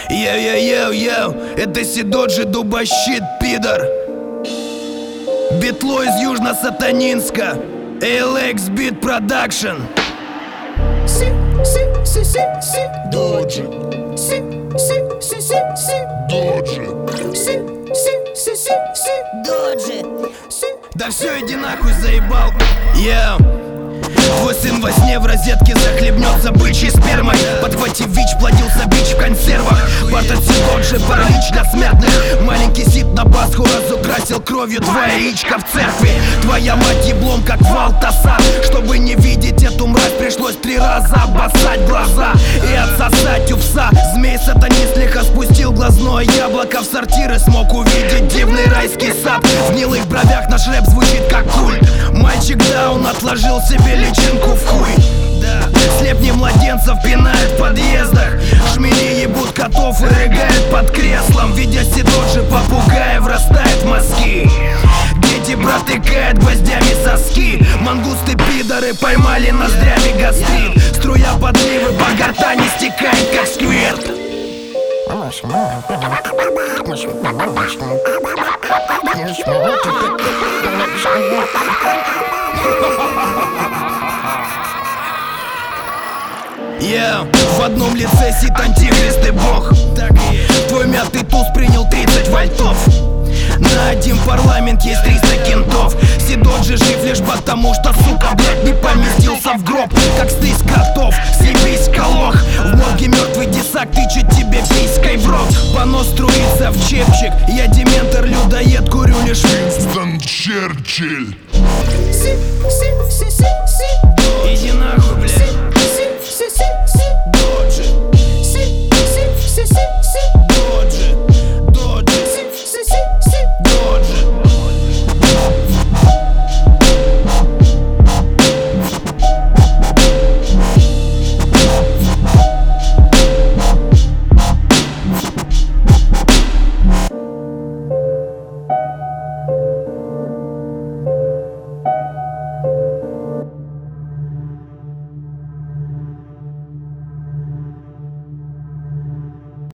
Йоу-йоу-йоу-йоу, это Сидоджи дубощит, пидор. Битло из Южно-Сатанинска, ALX Beat Production. Доджи, Доджи. Да все, иди нахуй, заебал. Йоу. Твой сын во сне в розетке захлебнется бычьей спермой. Подхватив ВИЧ, плодился бич в консервах. Барт от Сидоджи, паралич для смертных. Маленький Сид на Пасху разукрасил кровью твоя яичко в церкви. Твоя мать еблом, как Валтасар. Чтобы не видеть эту мразь, пришлось 3 раза обоссать глаза и отсосать у пса. Змей-сатанист лихо спустил глазное яблоко в сортир и смог увидеть дивный райский сад. В гнилых бровях наш рэп звучит как культ. Мальчик Даун отложил себе личинку в хуй. Да. Слепни младенцев пинают в подъездах. Шмели ебут котов и рыгают под креслом. Видя Сидоджи, попугаи врастает в мозги. Дети протыкают гвоздями соски. Мангусты пидоры поймали ноздрями гастрит. Струя подливы по гортани стекает как сквирт. В одном лице Сид антихрист и бог. Твой мятый туз принял 30 вольтов. На один парламент есть 300 кентов. Сидоджи жив лишь потому, что, сука, блядь, не поместился в гроб. Как стысь котов, съебись, колох. В морге мертвый десак тычет тебе писькой в рот. Понос струится в чепчик. Я дементор, людоед, курю лишь Винстон Черчилль.